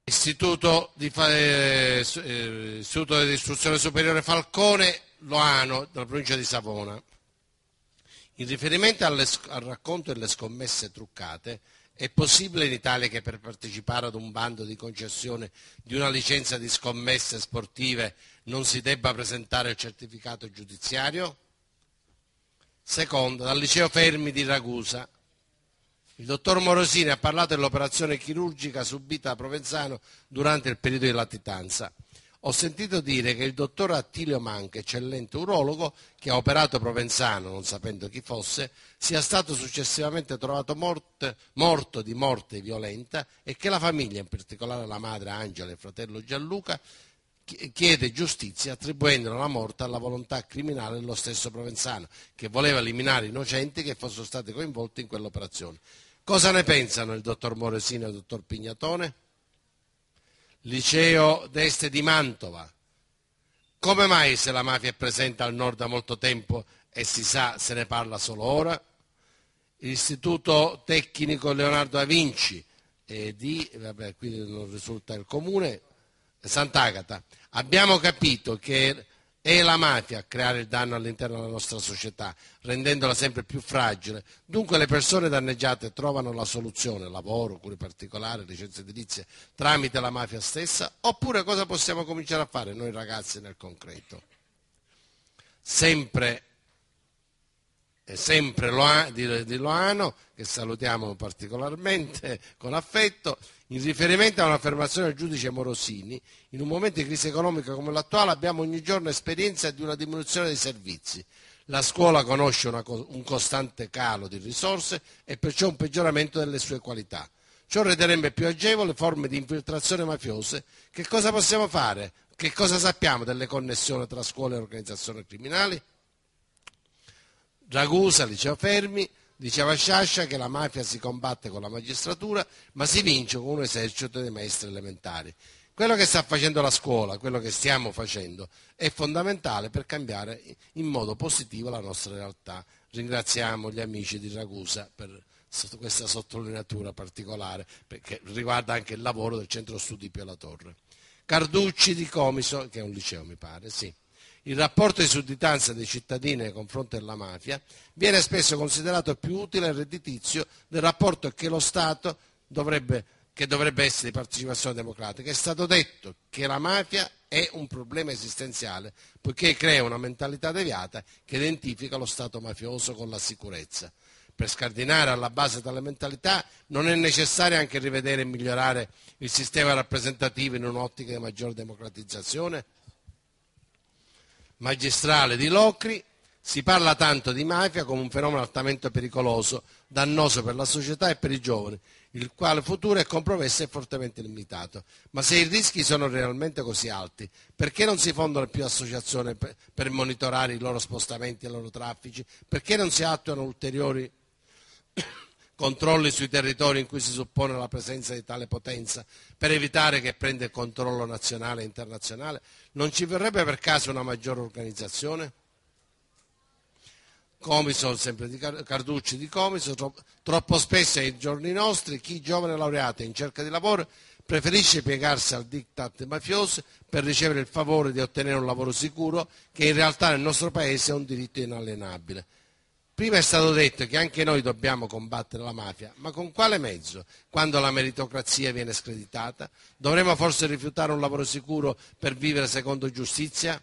Istituto di Istruzione Superiore Falcone, Loano, della provincia di Savona. In riferimento al racconto delle scommesse truccate, è possibile in Italia che per partecipare ad un bando di concessione di una licenza di scommesse sportive non si debba presentare il certificato giudiziario? Secondo, dal liceo Fermi di Ragusa. Il dottor Morosini ha parlato dell'operazione chirurgica subita da Provenzano durante il periodo di latitanza. Ho sentito dire che il dottor Attilio Manca, eccellente urologo, che ha operato Provenzano, non sapendo chi fosse, sia stato successivamente trovato morto di morte violenta e che la famiglia, in particolare la madre Angela e il fratello Gianluca, chiede giustizia attribuendo la morte alla volontà criminale dello stesso Provenzano, che voleva eliminare innocenti che fossero stati coinvolti in quell'operazione. Cosa ne pensano il dottor Morosini e il dottor Pignatone? Liceo d'Este di Mantova. Come mai, se la mafia è presente al nord da molto tempo e si sa, se ne parla solo ora? Istituto Tecnico Leonardo da Vinci qui non risulta il comune, Sant'Agata. Abbiamo capito che è la mafia a creare il danno all'interno della nostra società, rendendola sempre più fragile. Dunque le persone danneggiate trovano la soluzione, lavoro, cure particolari, licenze edilizie, tramite la mafia stessa? Oppure cosa possiamo cominciare a fare noi ragazzi nel concreto? Sempre di Loano, che salutiamo particolarmente con affetto, in riferimento a un'affermazione del giudice Morosini, in un momento di crisi economica come l'attuale abbiamo ogni giorno esperienza di una diminuzione dei servizi. La scuola conosce un costante calo di risorse e perciò un peggioramento delle sue qualità. Ciò renderebbe più agevoli forme di infiltrazione mafiose. Che cosa possiamo fare? Che cosa sappiamo delle connessioni tra scuole e organizzazioni criminali? Ragusa, liceo Fermi, diceva Sciascia che la mafia si combatte con la magistratura, ma si vince con un esercito di maestri elementari. Quello che sta facendo la scuola, quello che stiamo facendo, è fondamentale per cambiare in modo positivo la nostra realtà. Ringraziamo gli amici di Ragusa per questa sottolineatura particolare, perché riguarda anche il lavoro del centro studi Pio La Torre. Carducci di Comiso, che è un liceo mi pare, sì. Il rapporto di sudditanza dei cittadini nei confronti della mafia viene spesso considerato più utile e redditizio del rapporto che lo Stato dovrebbe essere di partecipazione democratica. È stato detto che la mafia è un problema esistenziale, poiché crea una mentalità deviata che identifica lo Stato mafioso con la sicurezza. Per scardinare alla base tale mentalità non è necessario anche rivedere e migliorare il sistema rappresentativo in un'ottica di maggiore democratizzazione? Magistrale di Locri, si parla tanto di mafia come un fenomeno altamente pericoloso, dannoso per la società e per i giovani, il quale futuro è compromesso e fortemente limitato. Ma se i rischi sono realmente così alti, perché non si fondano più associazioni per monitorare i loro spostamenti e i loro traffici? Perché non si attuano ulteriori controlli sui territori in cui si suppone la presenza di tale potenza per evitare che prenda il controllo nazionale e internazionale? Non ci verrebbe per caso una maggiore organizzazione? Comiso, sempre di Carducci di Comiso, troppo spesso ai giorni nostri chi giovane laureato in cerca di lavoro preferisce piegarsi al diktat mafioso per ricevere il favore di ottenere un lavoro sicuro, che in realtà nel nostro paese è un diritto inalienabile. Prima è stato detto che anche noi dobbiamo combattere la mafia, ma con quale mezzo? Quando la meritocrazia viene screditata? Dovremmo forse rifiutare un lavoro sicuro per vivere secondo giustizia?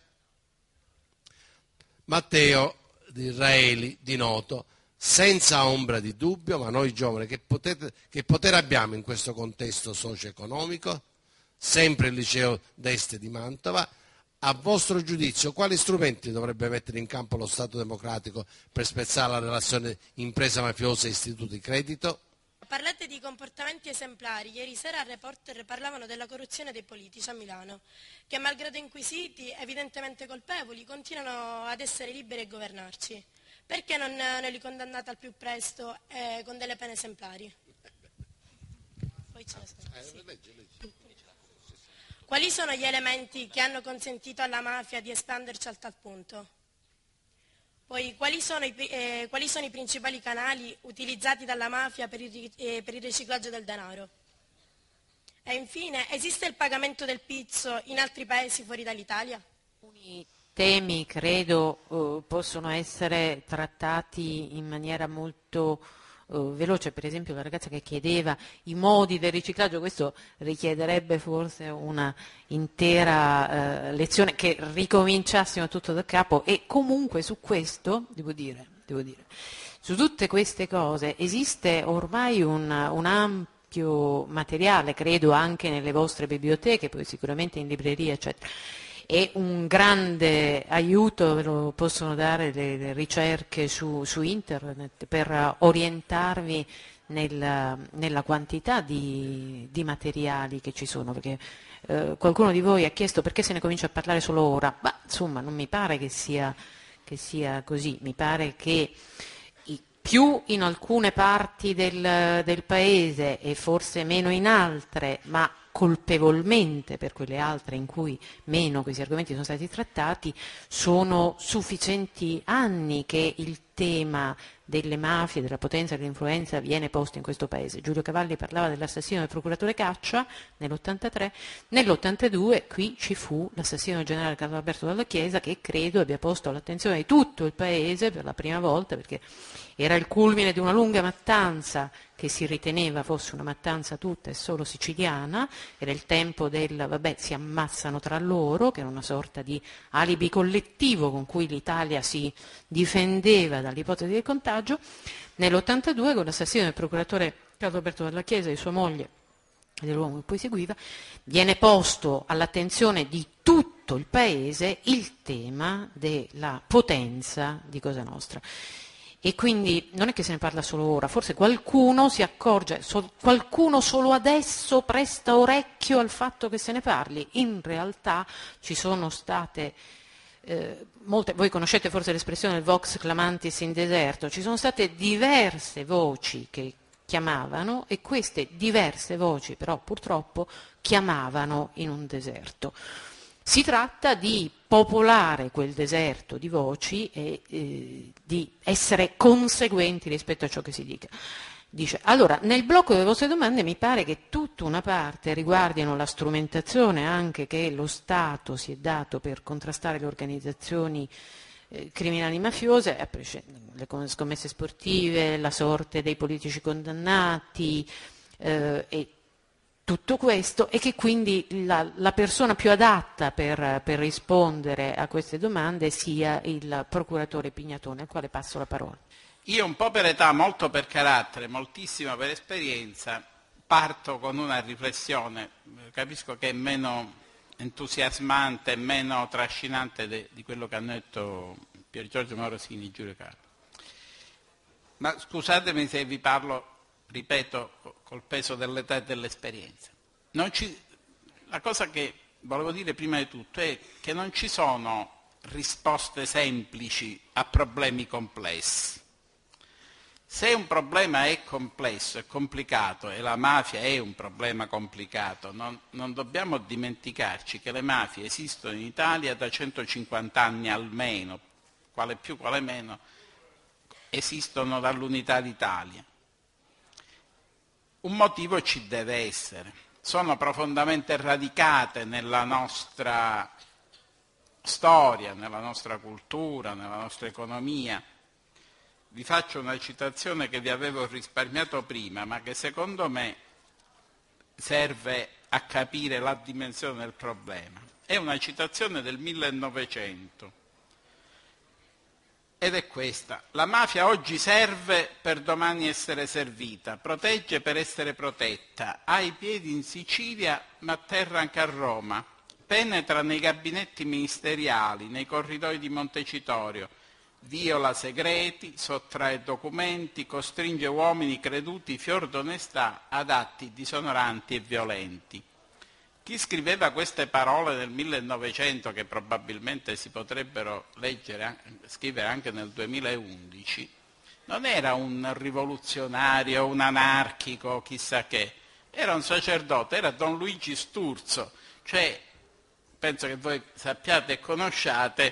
Matteo di Israeli, di Noto, senza ombra di dubbio, ma noi giovani che potere abbiamo in questo contesto socio-economico? Sempre il liceo d'Este di Mantova. A vostro giudizio, quali strumenti dovrebbe mettere in campo lo Stato democratico per spezzare la relazione impresa mafiosa e istituti di credito? Parlate di comportamenti esemplari. Ieri sera al Reporter parlavano della corruzione dei politici a Milano, che malgrado inquisiti, evidentemente colpevoli, continuano ad essere liberi e governarci. Perché non li condannate al più presto con delle pene esemplari? Poi ce ne sono. Sì. Quali sono gli elementi che hanno consentito alla mafia di espanderci a tal punto? Poi, quali sono i principali canali utilizzati dalla mafia per il riciclaggio del denaro? E infine, esiste il pagamento del pizzo in altri paesi fuori dall'Italia? Alcuni temi credo possono essere trattati in maniera molto veloce, per esempio la ragazza che chiedeva i modi del riciclaggio, questo richiederebbe forse una intera lezione che ricominciassimo tutto da capo e comunque su questo, devo dire, su tutte queste cose esiste ormai un ampio materiale, credo anche nelle vostre biblioteche, poi sicuramente in libreria, eccetera. E un grande aiuto ve lo possono dare le ricerche su internet per orientarvi nella quantità di materiali che ci sono, perché qualcuno di voi ha chiesto perché se ne comincia a parlare solo ora, ma insomma non mi pare che sia così, mi pare che più in alcune parti del paese e forse meno in altre, ma colpevolmente per quelle altre in cui meno questi argomenti sono stati trattati, sono sufficienti anni che il tema delle mafie, della potenza e dell'influenza viene posto in questo paese. Giulio Cavalli parlava dell'assassino del procuratore Caccia nell'83, nell'82 qui ci fu l'assassino del generale Carlo Alberto Dalla Chiesa che credo abbia posto all'attenzione di tutto il paese per la prima volta, perché era il culmine di una lunga mattanza che si riteneva fosse una mattanza tutta e solo siciliana, era il tempo del vabbè si ammazzano tra loro, che era una sorta di alibi collettivo con cui l'Italia si difendeva dall'ipotesi del contagio. Nell'82 con l'assassino del procuratore Carlo Alberto Dalla Chiesa e di sua moglie e dell'uomo che poi seguiva, viene posto all'attenzione di tutto il paese il tema della potenza di Cosa Nostra. E quindi non è che se ne parla solo ora, forse qualcuno si accorge, qualcuno solo adesso presta orecchio al fatto che se ne parli. In realtà ci sono state molte, voi conoscete forse l'espressione del vox clamantis in deserto, ci sono state diverse voci che chiamavano e queste diverse voci però purtroppo chiamavano in un deserto. Si tratta di popolare quel deserto di voci e di essere conseguenti rispetto a ciò che si dice. Allora, nel blocco delle vostre domande mi pare che tutta una parte riguardino la strumentazione anche che lo Stato si è dato per contrastare le organizzazioni criminali mafiose, le scommesse sportive, la sorte dei politici condannati e tutto questo, e che quindi la persona più adatta per rispondere a queste domande sia il procuratore Pignatone, al quale passo la parola. Io un po' per età, molto per carattere, moltissimo per esperienza, parto con una riflessione, capisco che è meno entusiasmante, meno trascinante di quello che hanno detto Pier Giorgio Morosini e Giulio Carlo. Ma scusatemi se vi parlo, ripeto, col peso dell'età e dell'esperienza. La cosa che volevo dire prima di tutto è che non ci sono risposte semplici a problemi complessi. Se un problema è complesso, è complicato, e la mafia è un problema complicato, non dobbiamo dimenticarci che le mafie esistono in Italia da 150 anni almeno, quale più, quale meno, esistono dall'unità d'Italia. Un motivo ci deve essere, sono profondamente radicate nella nostra storia, nella nostra cultura, nella nostra economia. Vi faccio una citazione che vi avevo risparmiato prima, ma che secondo me serve a capire la dimensione del problema. È una citazione del 1900 ed è questa: la mafia oggi serve per domani essere servita, protegge per essere protetta, ha i piedi in Sicilia ma atterra anche a Roma, penetra nei gabinetti ministeriali, nei corridoi di Montecitorio, viola segreti, sottrae documenti, costringe uomini creduti fior d'onestà ad atti disonoranti e violenti. Chi scriveva queste parole nel 1900, che probabilmente si potrebbero scrivere anche nel 2011, non era un rivoluzionario, un anarchico, chissà che, era un sacerdote, era Don Luigi Sturzo, cioè, penso che voi sappiate e conosciate,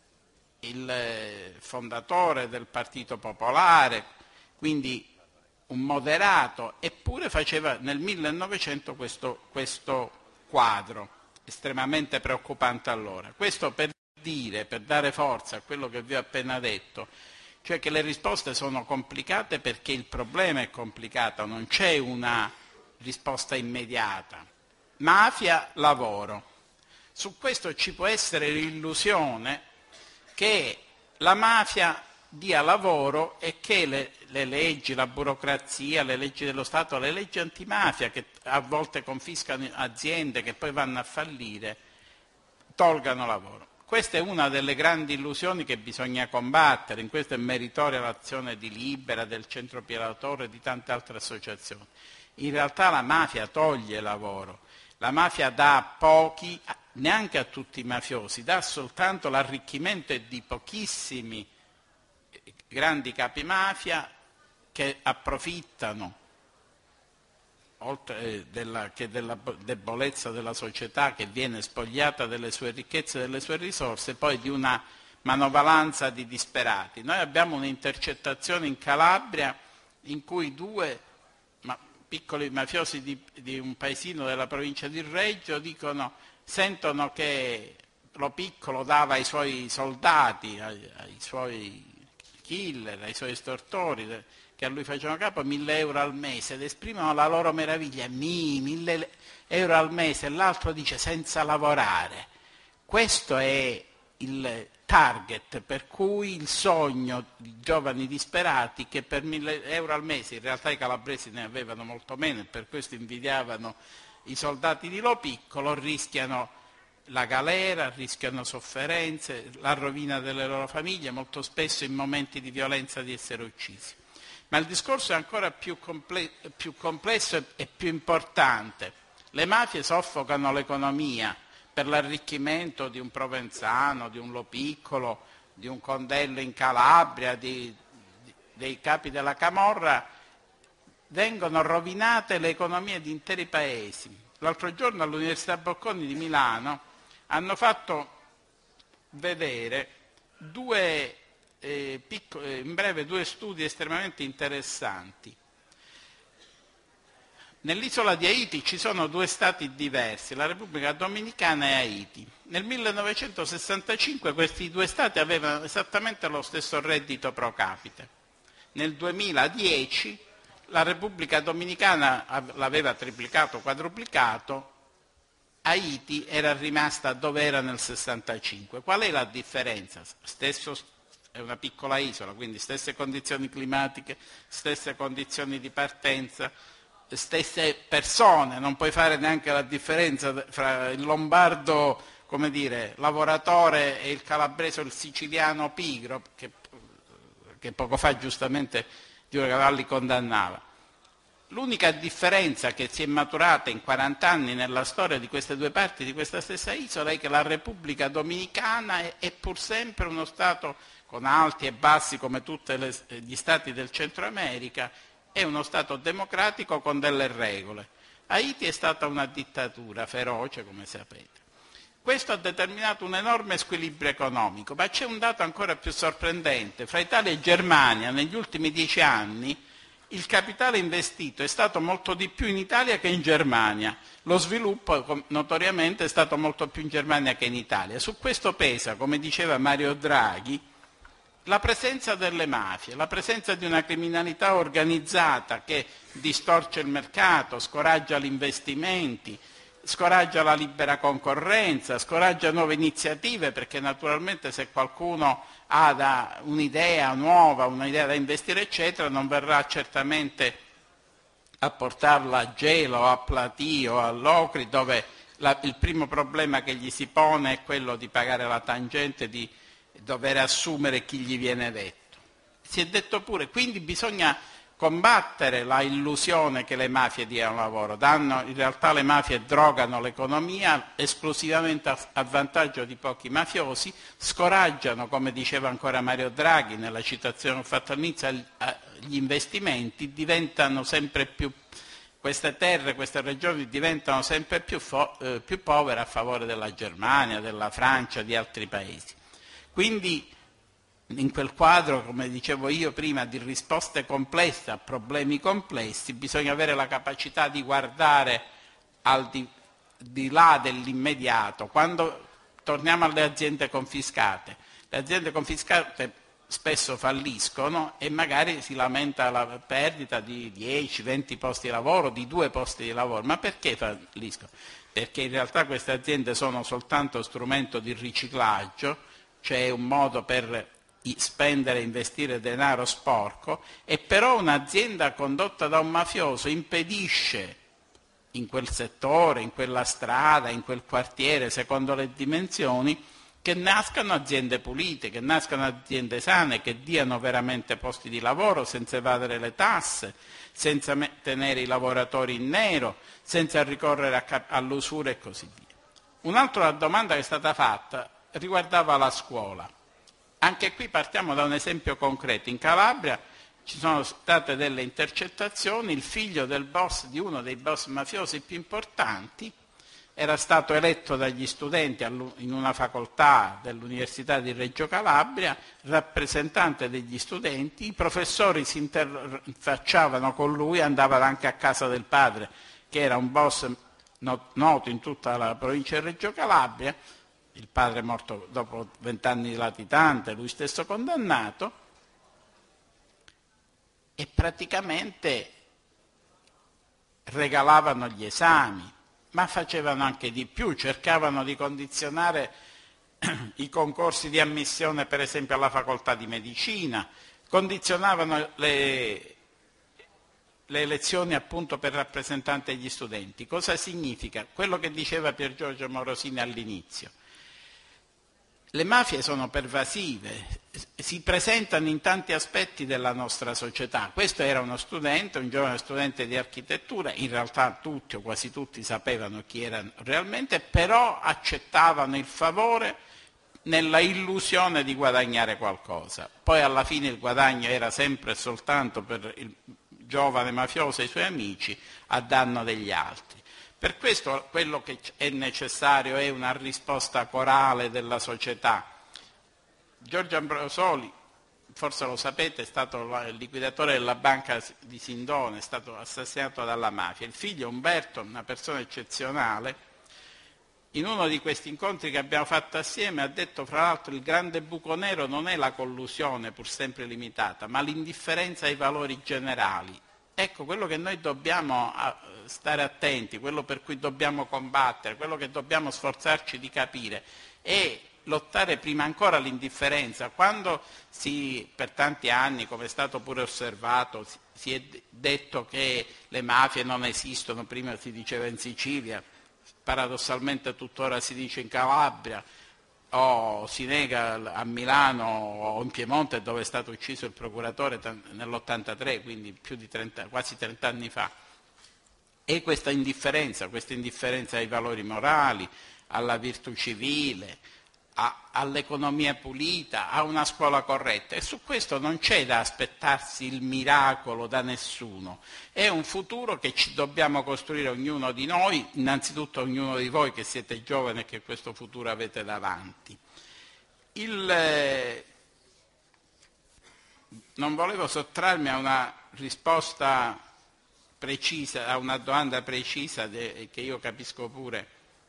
il fondatore del Partito Popolare, quindi un moderato, eppure faceva nel 1900 questo quadro estremamente preoccupante allora. Questo per dare forza a quello che vi ho appena detto, cioè che le risposte sono complicate perché il problema è complicato, non c'è una risposta immediata. Mafia, lavoro. Su questo ci può essere l'illusione che la mafia dia lavoro e che le leggi, la burocrazia, le leggi dello Stato, le leggi antimafia che a volte confiscano aziende che poi vanno a fallire, tolgano lavoro. Questa è una delle grandi illusioni che bisogna combattere, in questo è meritoria l'azione di Libera, del Centro Pio La Torre e di tante altre associazioni. In realtà la mafia toglie lavoro, la mafia dà a pochi, neanche a tutti i mafiosi, dà soltanto l'arricchimento di pochissimi grandi capi mafia che approfittano oltre della debolezza della società che viene spogliata delle sue ricchezze e delle sue risorse, poi di una manovalanza di disperati. Noi abbiamo un'intercettazione in Calabria in cui due piccoli mafiosi di un paesino della provincia di Reggio sentono che Lo Piccolo dava ai suoi soldati, ai suoi killer, ai suoi estortori, che a lui facevano capo, 1.000 euro al mese ed esprimono la loro meraviglia, 1.000 euro al mese, e l'altro dice senza lavorare. Questo è il target per cui il sogno di giovani disperati che per 1.000 euro al mese, in realtà i calabresi ne avevano molto meno e per questo invidiavano i soldati di Lo Piccolo, rischiano la galera, rischiano sofferenze, la rovina delle loro famiglie, molto spesso in momenti di violenza di essere uccisi. Ma il discorso è ancora più complesso e più importante. Le mafie soffocano l'economia per l'arricchimento di un Provenzano, di un Lo Piccolo, di un Condello in Calabria, dei capi della Camorra. Vengono rovinate le economie di interi paesi. L'altro giorno all'Università Bocconi di Milano hanno fatto vedere in breve due studi estremamente interessanti. Nell'isola di Haiti ci sono due stati diversi, la Repubblica Dominicana e Haiti. Nel 1965 questi due stati avevano esattamente lo stesso reddito pro capite. Nel 2010 la Repubblica Dominicana l'aveva triplicato o quadruplicato, Haiti era rimasta dove era nel 65. Qual è la differenza? È una piccola isola, quindi stesse condizioni climatiche, stesse condizioni di partenza, stesse persone, non puoi fare neanche la differenza fra il lombardo, come dire, lavoratore e il calabrese o il siciliano pigro, che poco fa giustamente Giulio Cavalli condannava. L'unica differenza che si è maturata in 40 anni nella storia di queste due parti di questa stessa isola è che la Repubblica Dominicana è pur sempre uno Stato con alti e bassi come tutti gli Stati del Centro America, è uno Stato democratico con delle regole. Haiti è stata una dittatura feroce, come sapete. Questo ha determinato un enorme squilibrio economico, ma c'è un dato ancora più sorprendente. Fra Italia e Germania negli ultimi 10 anni il capitale investito è stato molto di più in Italia che in Germania. Lo sviluppo notoriamente è stato molto più in Germania che in Italia. Su questo pesa, come diceva Mario Draghi, la presenza delle mafie, la presenza di una criminalità organizzata che distorce il mercato, scoraggia gli investimenti, scoraggia la libera concorrenza, scoraggia nuove iniziative, perché naturalmente se qualcuno ha un'idea nuova, un'idea da investire eccetera, non verrà certamente a portarla a Gelo, a Platì o a Locri, dove il primo problema che gli si pone è quello di pagare la tangente, di dover assumere chi gli viene detto. Si è detto pure, quindi bisogna combattere la illusione che le mafie diano lavoro. In realtà le mafie drogano l'economia esclusivamente a vantaggio di pochi mafiosi, scoraggiano, come diceva ancora Mario Draghi nella citazione che ho fatto all'inizio, gli investimenti, diventano sempre più, queste terre, queste regioni diventano sempre più povere a favore della Germania, della Francia, di altri paesi. Quindi in quel quadro, come dicevo io prima, di risposte complesse a problemi complessi, bisogna avere la capacità di guardare al di là dell'immediato. Quando torniamo alle aziende confiscate, le aziende confiscate spesso falliscono e magari si lamenta la perdita di 10-20 posti di lavoro, di 2 posti di lavoro. Ma perché falliscono? Perché in realtà queste aziende sono soltanto strumento di riciclaggio, cioè un modo per spendere e investire denaro sporco, e però un'azienda condotta da un mafioso impedisce in quel settore, in quella strada, in quel quartiere, secondo le dimensioni, che nascano aziende pulite, che nascano aziende sane, che diano veramente posti di lavoro senza evadere le tasse, senza tenere i lavoratori in nero, senza ricorrere all'usura e così via. Un'altra domanda che è stata fatta riguardava la scuola. Anche qui partiamo da un esempio concreto. In Calabria ci sono state delle intercettazioni, il figlio del boss, di uno dei boss mafiosi più importanti, era stato eletto dagli studenti in una facoltà dell'Università di Reggio Calabria, rappresentante degli studenti, i professori si interfacciavano con lui, andavano anche a casa del padre, che era un boss noto in tutta la provincia di Reggio Calabria, il padre è morto dopo 20 anni di latitante, lui stesso condannato, e praticamente regalavano gli esami, ma facevano anche di più, cercavano di condizionare i concorsi di ammissione, per esempio alla facoltà di medicina, condizionavano le elezioni appunto per rappresentanti degli studenti. Cosa significa? Quello che diceva Pier Giorgio Morosini all'inizio. Le mafie sono pervasive, si presentano in tanti aspetti della nostra società. Questo era uno studente, un giovane studente di architettura, in realtà tutti o quasi tutti sapevano chi erano realmente, però accettavano il favore nella illusione di guadagnare qualcosa. Poi alla fine il guadagno era sempre e soltanto per il giovane mafioso e i suoi amici a danno degli altri. Per questo quello che è necessario è una risposta corale della società. Giorgio Ambrosoli, forse lo sapete, è stato il liquidatore della banca di Sindone, è stato assassinato dalla mafia. Il figlio Umberto, una persona eccezionale, in uno di questi incontri che abbiamo fatto assieme ha detto, fra l'altro, il grande buco nero non è la collusione, pur sempre limitata, ma l'indifferenza ai valori generali. Ecco, quello che noi dobbiamo stare attenti, quello per cui dobbiamo combattere, quello che dobbiamo sforzarci di capire è lottare prima ancora l'indifferenza. Quando per tanti anni, come è stato pure osservato, si è detto che le mafie non esistono, prima si diceva in Sicilia, paradossalmente tuttora si dice in Calabria, o si nega a Milano o in Piemonte, dove è stato ucciso il procuratore nell'83, quindi quasi 30 anni fa. E questa indifferenza ai valori morali, alla virtù civile, all'economia pulita, a una scuola corretta, e su questo non c'è da aspettarsi il miracolo da nessuno. È un futuro che ci dobbiamo costruire ognuno di noi, innanzitutto ognuno di voi che siete giovani e che questo futuro avete davanti. Non volevo sottrarmi a una risposta precisa, a una domanda precisa che io capisco pure,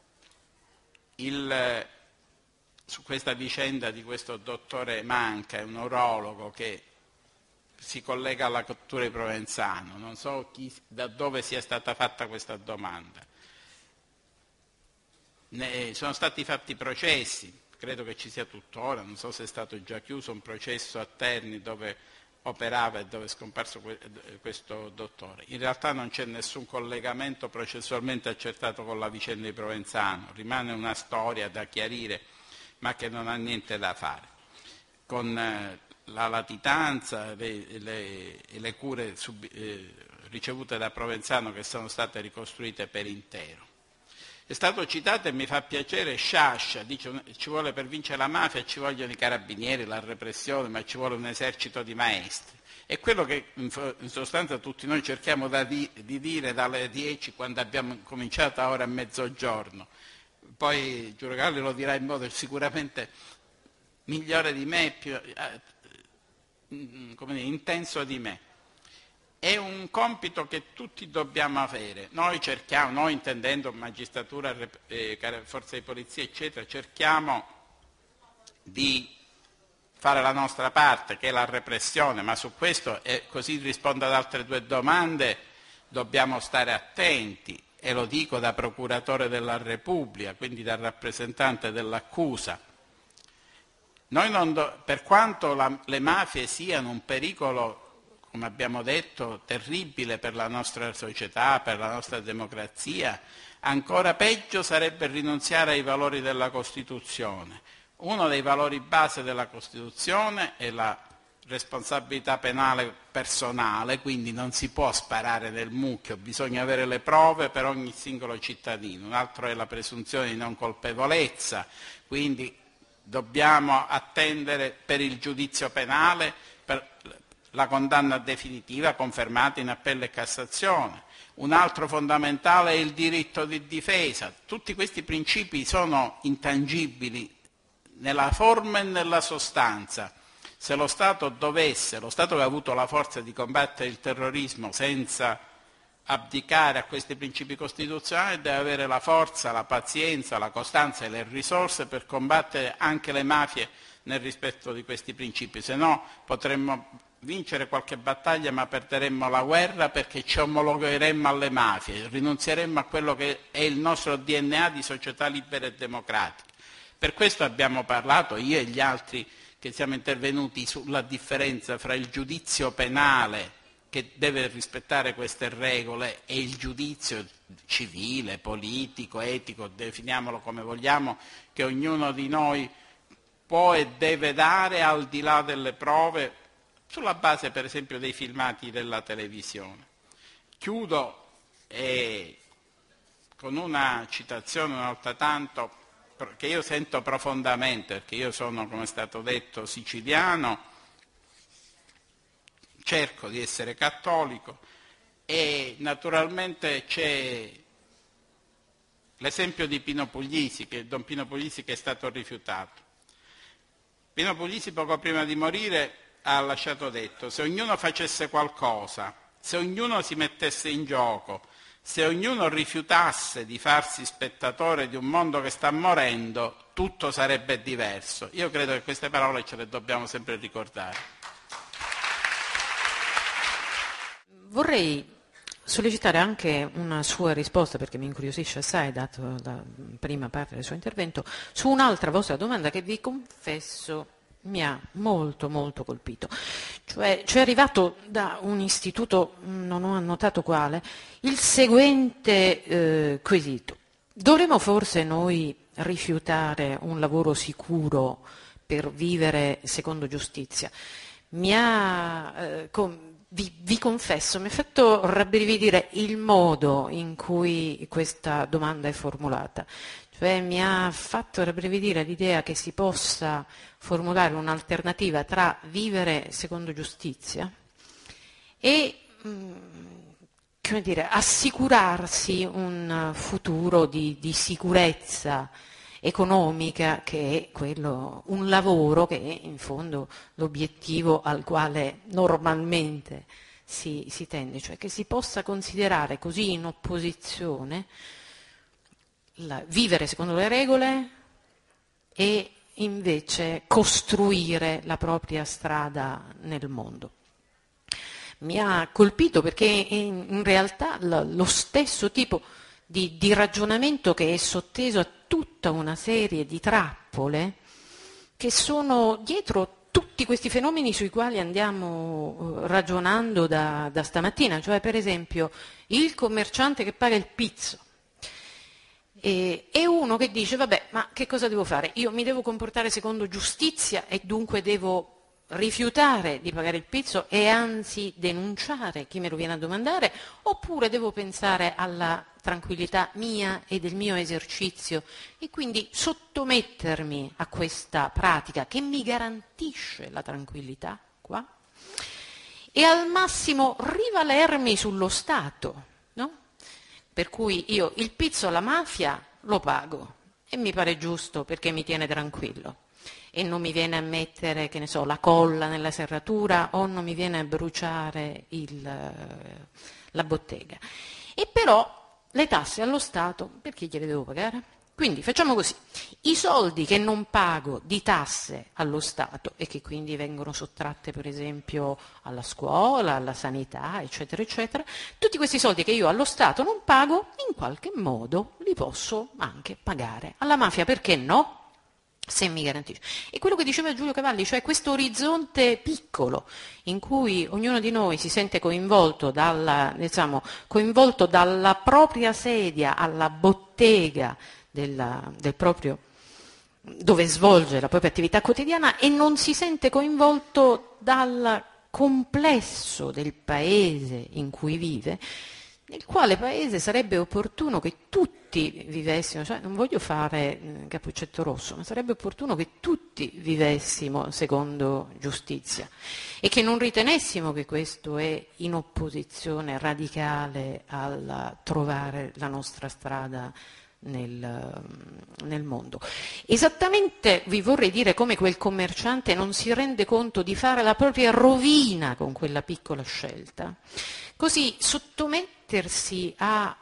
su questa vicenda di questo dottore Manca, un urologo che si collega alla cattura di Provenzano. Non so da dove sia stata fatta questa domanda. Sono stati fatti processi, credo che ci sia tuttora, non so se è stato già chiuso un processo a Terni dove operava e dove è scomparso questo dottore. In realtà non c'è nessun collegamento processualmente accertato con la vicenda di Provenzano, rimane una storia da chiarire, ma che non ha niente da fare. Con la latitanza e le cure ricevute da Provenzano, che sono state ricostruite per intero. È stato citato, e mi fa piacere, Sciascia, dice ci vuole per vincere la mafia, ci vogliono i carabinieri, la repressione, ma ci vuole un esercito di maestri. È quello che in sostanza tutti noi cerchiamo di dire dalle 10, quando abbiamo cominciato, ora a mezzogiorno. Poi Giurogalli lo dirà in modo sicuramente migliore di me, come dire, intenso di me. È un compito che tutti dobbiamo avere. Noi cerchiamo, noi intendendo magistratura, forze di polizia, eccetera, cerchiamo di fare la nostra parte, che è la repressione, ma su questo, e così rispondo ad altre due domande, dobbiamo stare attenti, e lo dico da procuratore della Repubblica, quindi da rappresentante dell'accusa. Per quanto le mafie siano un pericolo, come abbiamo detto, terribile per la nostra società, per la nostra democrazia, ancora peggio sarebbe rinunziare ai valori della Costituzione. Uno dei valori base della Costituzione è la responsabilità penale personale, quindi non si può sparare nel mucchio, bisogna avere le prove per ogni singolo cittadino. Un altro è la presunzione di non colpevolezza, quindi dobbiamo attendere per il giudizio penale, per la condanna definitiva confermata in appello e Cassazione. Un altro fondamentale è il diritto di difesa. Tutti questi principi sono intangibili nella forma e nella sostanza. Se lo Stato che ha avuto la forza di combattere il terrorismo senza abdicare a questi principi costituzionali, deve avere la forza, la pazienza, la costanza e le risorse per combattere anche le mafie nel rispetto di questi principi, se no potremmo vincere qualche battaglia ma perderemmo la guerra, perché ci omologheremmo alle mafie, rinunzieremmo a quello che è il nostro DNA di società libera e democratica. Per questo abbiamo parlato, io e gli altri che siamo intervenuti, sulla differenza fra il giudizio penale, che deve rispettare queste regole, e il giudizio civile, politico, etico, definiamolo come vogliamo, che ognuno di noi può e deve dare al di là delle prove, sulla base per esempio dei filmati della televisione. Chiudo con una citazione una volta tanto, che io sento profondamente, perché io sono, come è stato detto, siciliano, cerco di essere cattolico, e naturalmente c'è l'esempio di Pino Puglisi, Don Pino Puglisi, che è stato rifiutato. Pino Puglisi poco prima di morire ha lasciato detto: se ognuno facesse qualcosa, se ognuno si mettesse in gioco, se ognuno rifiutasse di farsi spettatore di un mondo che sta morendo, tutto sarebbe diverso. Io credo che queste parole ce le dobbiamo sempre ricordare. Vorrei sollecitare anche una sua risposta, perché mi incuriosisce assai, dato la prima parte del suo intervento, su un'altra vostra domanda che vi confesso mi ha molto molto colpito. Cioè, ci è arrivato da un istituto, non ho annotato quale, il seguente quesito: dovremmo forse noi rifiutare un lavoro sicuro per vivere secondo giustizia? Vi confesso, mi ha fatto rabbrividire il modo in cui questa domanda è formulata. Cioè, mi ha fatto rabbrividire l'idea che si possa formulare un'alternativa tra vivere secondo giustizia e come dire, assicurarsi un futuro di sicurezza economica, che è quello, un lavoro che è in fondo l'obiettivo al quale normalmente si tende, cioè che si possa considerare così in opposizione vivere secondo le regole e invece costruire la propria strada nel mondo. Mi ha colpito perché è in realtà lo stesso tipo di ragionamento che è sotteso a tutta una serie di trappole che sono dietro tutti questi fenomeni sui quali andiamo ragionando da stamattina, cioè per esempio il commerciante che paga il pizzo. E uno che dice: vabbè, ma che cosa devo fare? Io mi devo comportare secondo giustizia e dunque devo rifiutare di pagare il pizzo e anzi denunciare chi me lo viene a domandare, oppure devo pensare alla tranquillità mia e del mio esercizio e quindi sottomettermi a questa pratica che mi garantisce la tranquillità qua e al massimo rivalermi sullo Stato, no? Per cui io il pizzo alla mafia lo pago e mi pare giusto perché mi tiene tranquillo. e non mi viene a mettere, che ne so, la colla nella serratura o non mi viene a bruciare la bottega. E però le tasse allo Stato, perché gliele devo pagare? Quindi facciamo così, i soldi che non pago di tasse allo Stato e che quindi vengono sottratte per esempio alla scuola, alla sanità, eccetera, eccetera, tutti questi soldi che io allo Stato non pago, in qualche modo li posso anche pagare alla mafia, perché no? Se mi garantisce. E quello che diceva Giulio Cavalli, cioè questo orizzonte piccolo in cui ognuno di noi si sente coinvolto coinvolto dalla propria sedia alla bottega del proprio, dove svolge la propria attività quotidiana e non si sente coinvolto dal complesso del paese in cui vive, nel quale paese sarebbe opportuno che tutti vivessimo, cioè non voglio fare Cappuccetto Rosso, ma sarebbe opportuno che tutti vivessimo secondo giustizia e che non ritenessimo che questo è in opposizione radicale al trovare la nostra strada nel mondo. Esattamente vi vorrei dire come quel commerciante non si rende conto di fare la propria rovina con quella piccola scelta, così sottomettersi a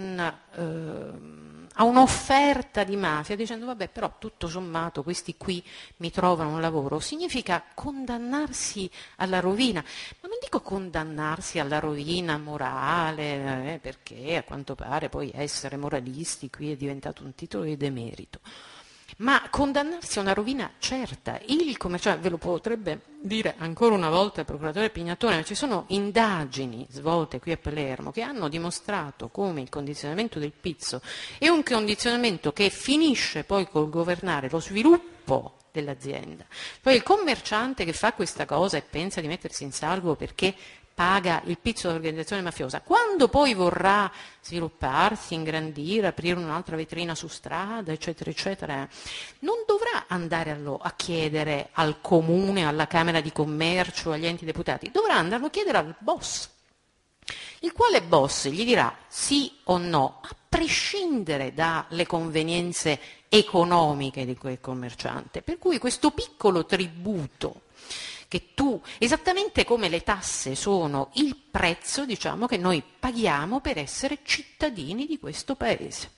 un'offerta di mafia dicendo vabbè però tutto sommato questi qui mi trovano un lavoro, significa condannarsi alla rovina, ma non dico condannarsi alla rovina morale, perché a quanto pare poi essere moralisti qui è diventato un titolo di demerito, ma condannarsi a una rovina certa. Il commerciante, ve lo potrebbe dire ancora una volta il procuratore Pignatone, ma ci sono indagini svolte qui a Palermo che hanno dimostrato come il condizionamento del pizzo è un condizionamento che finisce poi col governare lo sviluppo dell'azienda. Poi il commerciante che fa questa cosa e pensa di mettersi in salvo perché paga il pizzo dell'organizzazione mafiosa, quando poi vorrà svilupparsi, ingrandire, aprire un'altra vetrina su strada, eccetera, eccetera, non dovrà andare a chiedere al comune, alla Camera di Commercio, agli enti deputati, dovrà andarlo a chiedere al boss, il quale boss gli dirà sì o no, a prescindere dalle convenienze economiche di quel commerciante. Per cui questo piccolo tributo che tu, esattamente come le tasse sono il prezzo, diciamo, che noi paghiamo per essere cittadini di questo paese,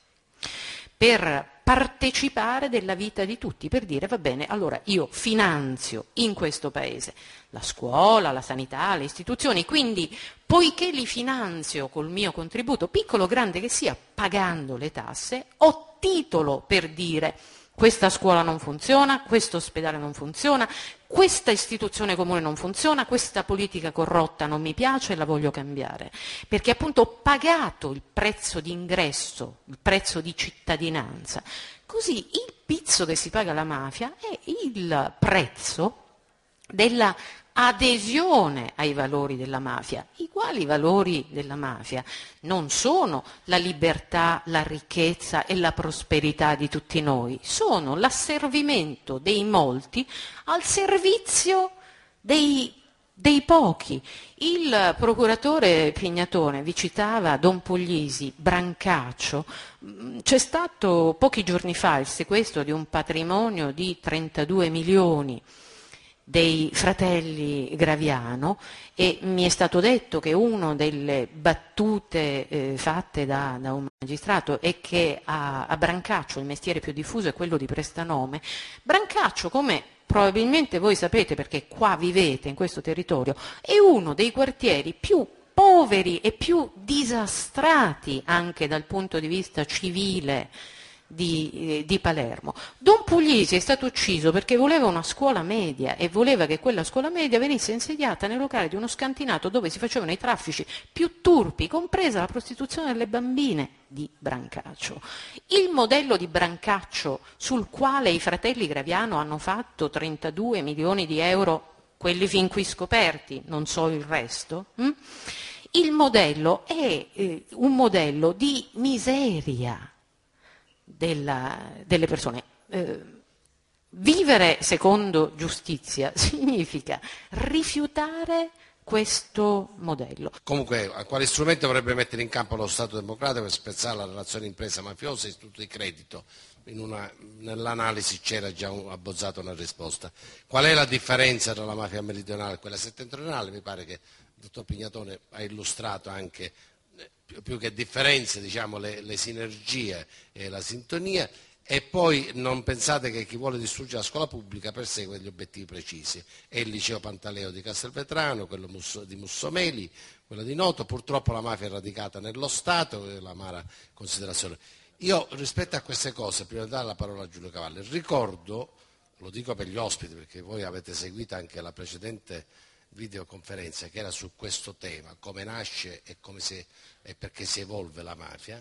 per partecipare della vita di tutti, per dire va bene, allora io finanzio in questo paese la scuola, la sanità, le istituzioni, quindi poiché li finanzio col mio contributo, piccolo o grande che sia, pagando le tasse, ho titolo per dire questa scuola non funziona, questo ospedale non funziona, questa istituzione comune non funziona, questa politica corrotta non mi piace e la voglio cambiare, perché appunto ho pagato il prezzo di ingresso, il prezzo di cittadinanza. Così il pizzo che si paga alla mafia è il prezzo della adesione ai valori della mafia, i quali valori della mafia non sono la libertà, la ricchezza e la prosperità di tutti noi, sono l'asservimento dei molti al servizio dei pochi. Il procuratore Pignatone vi citava Don Puglisi, Brancaccio. C'è stato pochi giorni fa il sequestro di un patrimonio di 32 milioni dei fratelli Graviano e mi è stato detto che una delle battute fatte da un magistrato è che a Brancaccio il mestiere più diffuso è quello di prestanome. Brancaccio, come probabilmente voi sapete perché qua vivete in questo territorio, è uno dei quartieri più poveri e più disastrati anche dal punto di vista civile di Palermo. Don Puglisi è stato ucciso perché voleva una scuola media e voleva che quella scuola media venisse insediata nel locale di uno scantinato dove si facevano i traffici più turpi, compresa la prostituzione delle bambine di Brancaccio. Il modello di Brancaccio sul quale i fratelli Graviano hanno fatto 32 milioni di euro, quelli fin qui scoperti, non so il resto, il modello è un modello di miseria delle persone. Vivere secondo giustizia significa rifiutare questo modello. Comunque, quali strumenti dovrebbe mettere in campo lo Stato democratico per spezzare la relazione impresa-mafiosa e istituto di credito? Nell'analisi c'era già abbozzato una risposta. Qual è la differenza tra la mafia meridionale e quella settentrionale? Mi pare che il dottor Pignatone ha illustrato anche, più che differenze, diciamo, le sinergie e la sintonia. E poi non pensate che chi vuole distruggere la scuola pubblica persegue degli obiettivi precisi. È il liceo Pantaleo di Castelvetrano, quello di Mussomeli, quello di Noto. Purtroppo la mafia è radicata nello Stato, è l'amara considerazione. Io rispetto a queste cose, prima di dare la parola a Giulio Cavalli, ricordo, lo dico per gli ospiti perché voi avete seguito anche la precedente videoconferenza che era su questo tema, come nasce e perché si evolve la mafia.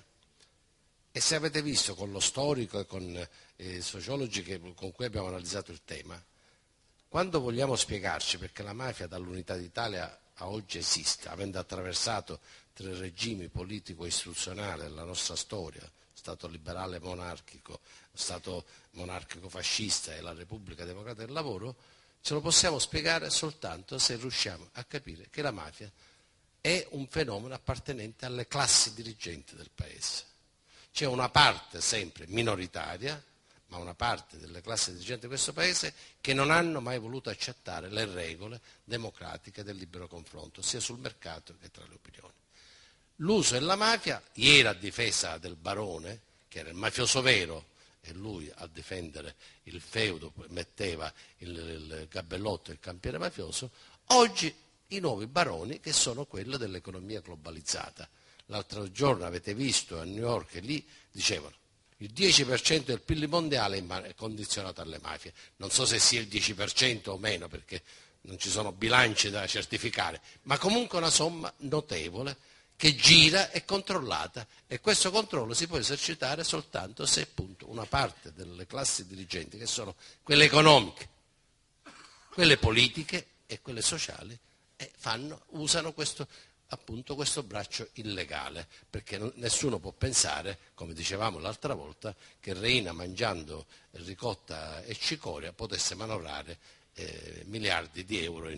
E se avete visto con lo storico e con i sociologi con cui abbiamo analizzato il tema, quando vogliamo spiegarci perché la mafia dall'unità d'Italia a oggi esiste, avendo attraversato 3 regimi politico-istituzionali della nostra storia, Stato liberale monarchico, Stato monarchico fascista e la Repubblica Democratica del Lavoro, ce lo possiamo spiegare soltanto se riusciamo a capire che la mafia è un fenomeno appartenente alle classi dirigenti del Paese. C'è una parte sempre minoritaria, ma una parte delle classi dirigenti di questo Paese che non hanno mai voluto accettare le regole democratiche del libero confronto, sia sul mercato che tra le opinioni. L'uso della mafia, ieri a difesa del barone, che era il mafioso vero, e lui a difendere il feudo metteva il gabellotto e il campiere mafioso, oggi i nuovi baroni che sono quelli dell'economia globalizzata. L'altro giorno avete visto a New York e lì dicevano il 10% del PIL mondiale è condizionato alle mafie. Non so se sia il 10% o meno perché non ci sono bilanci da certificare, ma comunque una somma notevole che gira e controllata e questo controllo si può esercitare soltanto se appunto una parte delle classi dirigenti che sono quelle economiche, quelle politiche e quelle sociali usano questo braccio illegale, perché nessuno può pensare, come dicevamo l'altra volta, che Reina mangiando ricotta e cicoria potesse manovrare miliardi di euro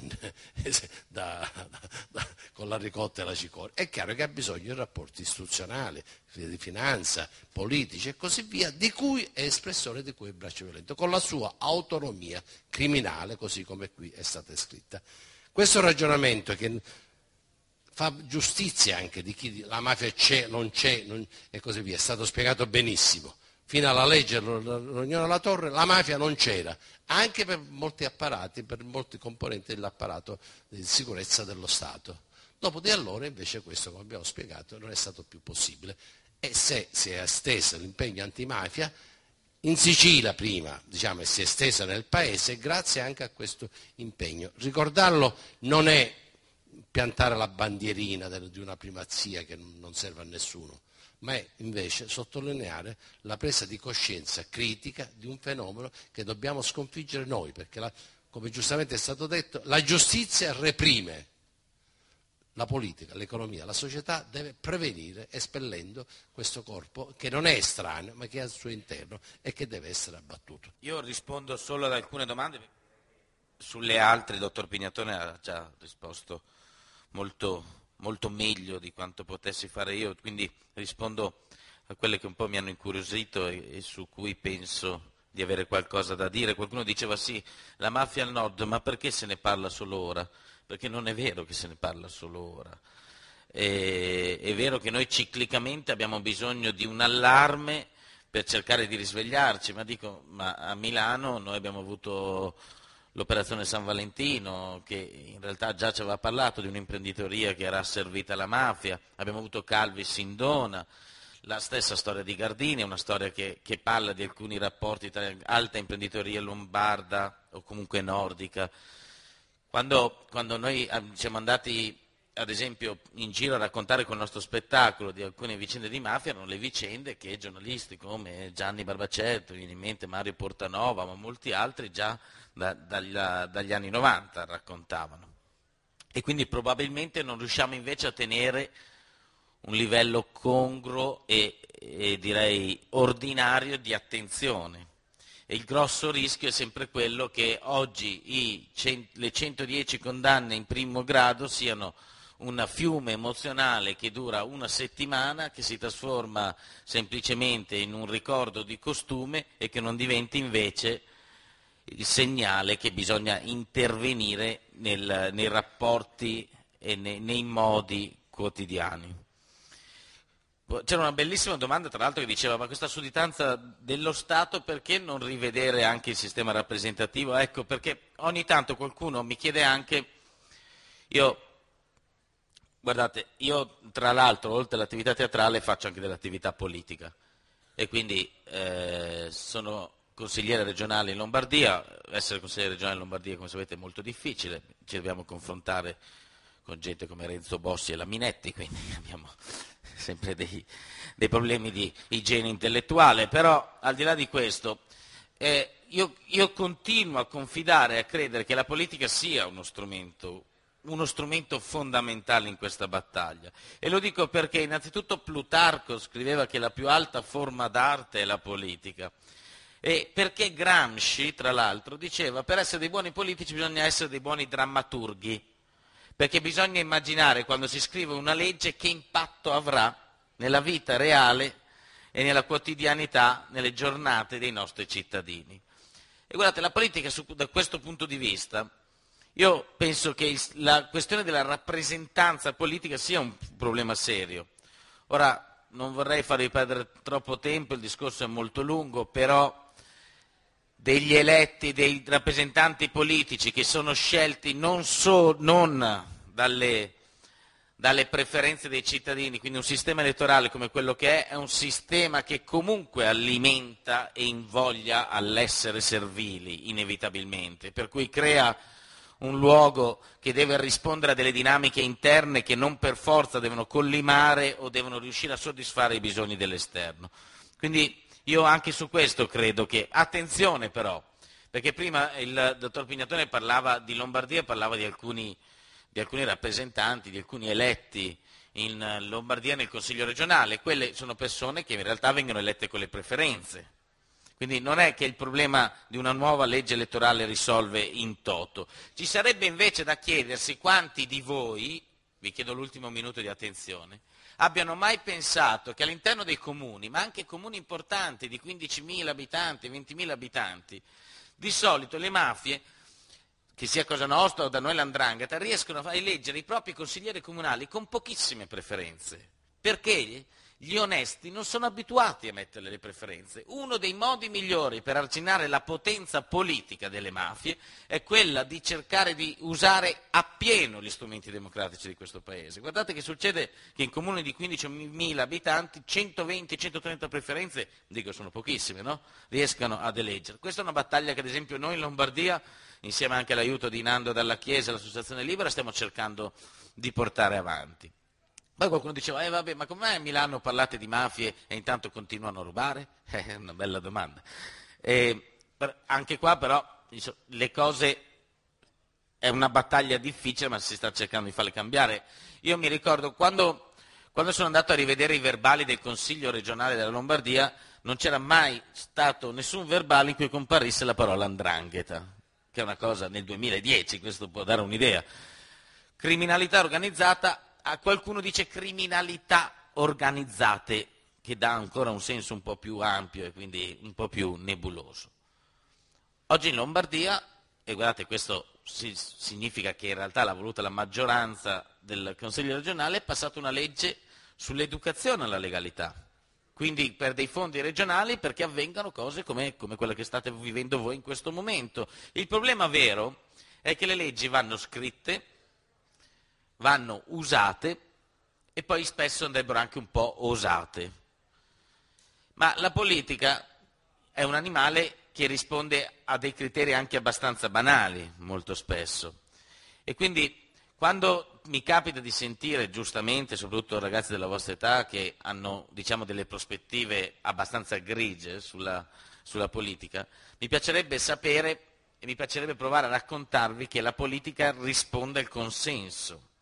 con la ricotta e la cicoria. È chiaro che ha bisogno di rapporti istituzionali, di finanza, politici e così via, di cui è espressione di quel braccio violento, con la sua autonomia criminale, così come qui è stata scritta. Questo ragionamento che fa giustizia anche di chi la mafia c'è, non c'è e così via, è stato spiegato benissimo. Fino alla legge dell'Unione della Torre la mafia non c'era, anche per molti apparati, per molti componenti dell'apparato di sicurezza dello Stato. Dopo di allora invece questo, come abbiamo spiegato, non è stato più possibile. E se si è esteso l'impegno antimafia, in Sicilia prima, diciamo, e si è estesa nel Paese, grazie anche a questo impegno. Ricordarlo non è piantare la bandierina di una primazia che non serve a nessuno, ma è invece sottolineare la presa di coscienza critica di un fenomeno che dobbiamo sconfiggere noi, perché come giustamente è stato detto, la giustizia reprime, la politica, l'economia, la società deve prevenire espellendo questo corpo che non è estraneo ma che è al suo interno e che deve essere abbattuto. Io rispondo solo ad alcune domande, sulle altre il dottor Pignatone ha già risposto molto meglio di quanto potessi fare io, quindi rispondo a quelle che un po' mi hanno incuriosito e su cui penso di avere qualcosa da dire. Qualcuno diceva sì, la mafia al nord, ma perché se ne parla solo ora? Perché non è vero che se ne parla solo ora. È vero che noi ciclicamente abbiamo bisogno di un allarme per cercare di risvegliarci, ma a Milano noi abbiamo avuto l'operazione San Valentino, che in realtà già ci aveva parlato di un'imprenditoria che era asservita alla mafia, abbiamo avuto Calvi Sindona, la stessa storia di Gardini, una storia che parla di alcuni rapporti tra alta imprenditoria lombarda o comunque nordica. Quando noi siamo andati, ad esempio, in giro a raccontare col nostro spettacolo di alcune vicende di mafia, erano le vicende che giornalisti come Gianni Barbacetto, viene in mente Mario Portanova, ma molti altri già dagli anni 90 raccontavano. E quindi probabilmente non riusciamo invece a tenere un livello congruo e direi ordinario di attenzione. E il grosso rischio è sempre quello che oggi le 110 condanne in primo grado siano un fiume emozionale che dura una settimana, che si trasforma semplicemente in un ricordo di costume e che non diventi invece il segnale che bisogna intervenire nei rapporti e nei modi quotidiani. C'era una bellissima domanda, tra l'altro, che diceva: ma questa sudditanza dello Stato, perché non rivedere anche il sistema rappresentativo? Ecco, perché ogni tanto qualcuno mi chiede anche, guardate, io tra l'altro, oltre all'attività teatrale, faccio anche dell'attività politica e quindi sono consigliere regionale in Lombardia. Essere consigliere regionale in Lombardia, come sapete, è molto difficile, ci dobbiamo confrontare con gente come Renzo Bossi e la Minetti, quindi abbiamo sempre dei problemi di igiene intellettuale, però al di là di questo io continuo a confidare e a credere che la politica sia uno strumento fondamentale in questa battaglia, e lo dico perché innanzitutto Plutarco scriveva che la più alta forma d'arte è la politica, e perché Gramsci, tra l'altro, diceva: per essere dei buoni politici bisogna essere dei buoni drammaturghi, perché bisogna immaginare, quando si scrive una legge, che impatto avrà nella vita reale e nella quotidianità, nelle giornate dei nostri cittadini. E guardate, la politica da questo punto di vista, io penso che la questione della rappresentanza politica sia un problema serio. Ora, non vorrei farvi perdere troppo tempo, il discorso è molto lungo, però degli eletti, dei rappresentanti politici che sono scelti non dalle preferenze dei cittadini, quindi un sistema elettorale come quello che è un sistema che comunque alimenta e invoglia all'essere servili, inevitabilmente, per cui crea un luogo che deve rispondere a delle dinamiche interne che non per forza devono collimare o devono riuscire a soddisfare i bisogni dell'esterno. Quindi io anche su questo credo che, attenzione però, perché prima il dottor Pignatone parlava di Lombardia, parlava di alcuni rappresentanti, di alcuni eletti in Lombardia nel Consiglio regionale. Quelle sono persone che in realtà vengono elette con le preferenze. Quindi non è che il problema di una nuova legge elettorale risolve in toto. Ci sarebbe invece da chiedersi quanti di voi, vi chiedo l'ultimo minuto di attenzione, abbiano mai pensato che all'interno dei comuni, ma anche comuni importanti di 15.000 abitanti, 20.000 abitanti, di solito le mafie, che sia Cosa Nostra o da noi l''ndrangheta, riescono a eleggere i propri consiglieri comunali con pochissime preferenze, perché gli onesti non sono abituati a mettere le preferenze. Uno dei modi migliori per arginare la potenza politica delle mafie è quella di cercare di usare appieno gli strumenti democratici di questo Paese. Guardate che succede che in comuni di 15.000 abitanti 120-130 preferenze, dico sono pochissime, no? Riescano ad eleggere. Questa è una battaglia che ad esempio noi in Lombardia, insieme anche all'aiuto di Nando Dalla Chiesa e l'Associazione Libera, stiamo cercando di portare avanti. Poi qualcuno diceva: vabbè, ma come mai a Milano parlate di mafie e intanto continuano a rubare? È una bella domanda. Anche qua però le cose, è una battaglia difficile, ma si sta cercando di farle cambiare. Io mi ricordo quando sono andato a rivedere i verbali del Consiglio regionale della Lombardia, non c'era mai stato nessun verbale in cui comparisse la parola 'ndrangheta, che è una cosa nel 2010, questo può dare un'idea. Criminalità organizzata. A qualcuno dice criminalità organizzate, che dà ancora un senso un po' più ampio e quindi un po' più nebuloso. Oggi in Lombardia, e guardate, questo significa che in realtà l'ha voluta la maggioranza del Consiglio regionale, è passata una legge sull'educazione alla legalità, quindi per dei fondi regionali perché avvengano cose come quella che state vivendo voi in questo momento. Il problema vero è che le leggi vanno scritte, vanno usate e poi spesso andrebbero anche un po' osate. Ma la politica è un animale che risponde a dei criteri anche abbastanza banali, molto spesso. E quindi quando mi capita di sentire, giustamente, soprattutto ragazzi della vostra età, che hanno, diciamo, delle prospettive abbastanza grigie sulla politica, mi piacerebbe sapere e mi piacerebbe provare a raccontarvi che la politica risponde al consenso.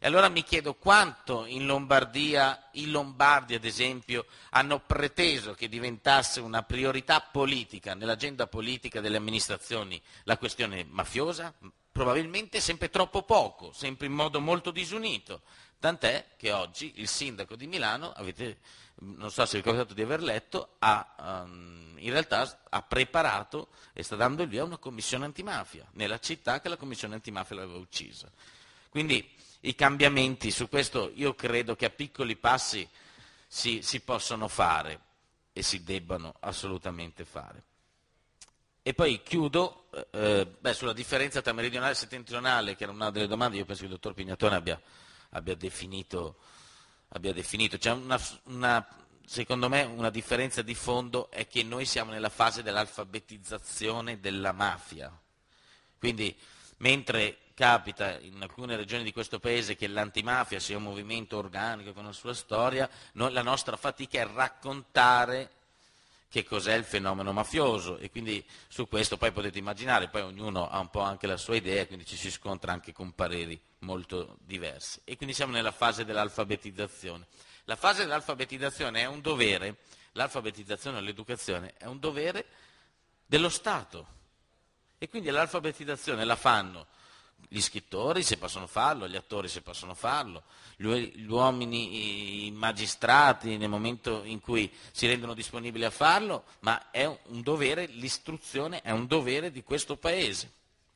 E allora mi chiedo quanto in Lombardia, i lombardi ad esempio, hanno preteso che diventasse una priorità politica, nell'agenda politica delle amministrazioni, la questione mafiosa? Probabilmente sempre troppo poco, sempre in modo molto disunito. Tant'è che oggi il sindaco di Milano, non so se vi è capitato di aver letto, in realtà ha preparato e sta dando il via a una commissione antimafia, nella città che la commissione antimafia l'aveva uccisa. Quindi i cambiamenti su questo io credo che a piccoli passi si possono fare e si debbano assolutamente fare. E poi chiudo sulla differenza tra meridionale e settentrionale, che era una delle domande, io penso che il dottor Pignatone abbia definito. C'è secondo me una differenza di fondo, è che noi siamo nella fase dell'alfabetizzazione della mafia. Quindi mentre capita in alcune regioni di questo Paese che l'antimafia sia un movimento organico con una sua storia, la nostra fatica è raccontare che cos'è il fenomeno mafioso, e quindi su questo poi potete immaginare, poi ognuno ha un po' anche la sua idea, quindi ci si scontra anche con pareri molto diversi. E quindi siamo nella fase dell'alfabetizzazione. La fase dell'alfabetizzazione è un dovere, l'alfabetizzazione e l'educazione è un dovere dello Stato, e quindi l'alfabetizzazione la fanno gli scrittori, se possono farlo, gli attori, se possono farlo, gli uomini, i magistrati nel momento in cui si rendono disponibili a farlo, ma è un dovere, l'istruzione è un dovere di questo Paese.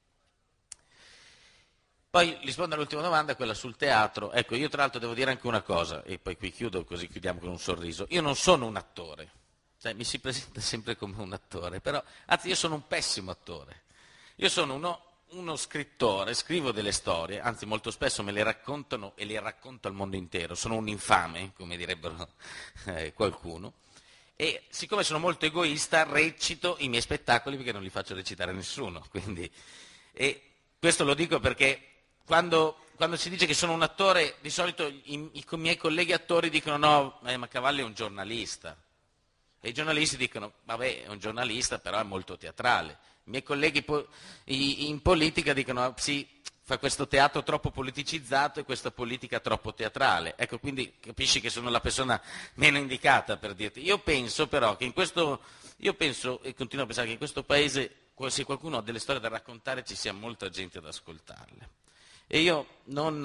Poi rispondo all'ultima domanda, quella sul teatro. Ecco, io tra l'altro devo dire anche una cosa, e poi qui chiudo, così chiudiamo con un sorriso. Io non sono un attore, cioè mi si presenta sempre come un attore, però, anzi, io sono un pessimo attore. Io sono uno scrittore, scrivo delle storie, anzi molto spesso me le raccontano e le racconto al mondo intero. Sono un infame, come direbbero qualcuno, e siccome sono molto egoista recito i miei spettacoli perché non li faccio recitare a nessuno. E questo lo dico perché quando si dice che sono un attore, di solito i miei colleghi attori dicono no, ma Cavalli è un giornalista. E i giornalisti dicono, vabbè, è un giornalista, però è molto teatrale. I miei colleghi in politica dicono, sì, fa questo teatro troppo politicizzato e questa politica troppo teatrale. Ecco, quindi capisci che sono la persona meno indicata per dirti. Io penso però che e continuo a pensare che in questo Paese, se qualcuno ha delle storie da raccontare, ci sia molta gente ad ascoltarle. E io non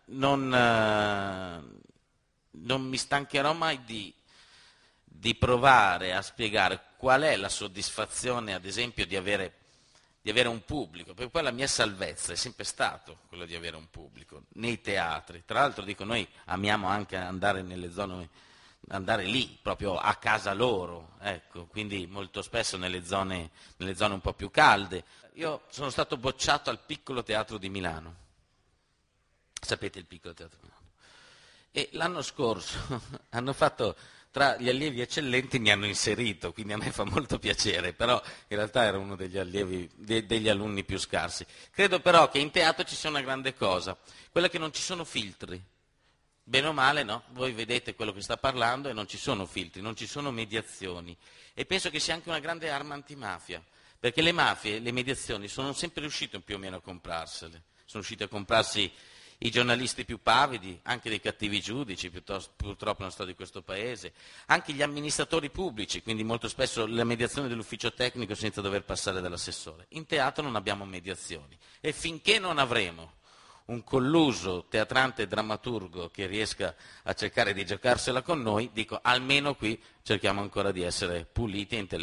mi stancherò mai di provare a spiegare qual è la soddisfazione, ad esempio, di avere un pubblico, perché poi la mia salvezza è sempre stato quello di avere un pubblico nei teatri. Tra l'altro dico, noi amiamo anche andare nelle zone, andare lì, proprio a casa loro, ecco, quindi molto spesso nelle zone un po' più calde. Io sono stato bocciato al Piccolo Teatro di Milano, sapete il Piccolo Teatro di Milano? E l'anno scorso hanno fatto, tra gli allievi eccellenti mi hanno inserito, quindi a me fa molto piacere, però in realtà ero uno degli allievi, degli alunni più scarsi. Credo però che in teatro ci sia una grande cosa, quella che non ci sono filtri. Bene o male, no? Voi vedete quello che sta parlando e non ci sono filtri, non ci sono mediazioni. E penso che sia anche una grande arma antimafia, perché le mafie, le mediazioni, sono sempre riuscite più o meno a comprarsele. Sono riusciti a comprarsi i giornalisti più pavidi, anche dei cattivi giudici, purtroppo nella storia di questo Paese, anche gli amministratori pubblici, quindi molto spesso la mediazione dell'ufficio tecnico senza dover passare dall'assessore. In teatro non abbiamo mediazioni e finché non avremo un colluso teatrante e drammaturgo che riesca a cercare di giocarsela con noi, dico almeno qui cerchiamo ancora di essere puliti e intelligenti.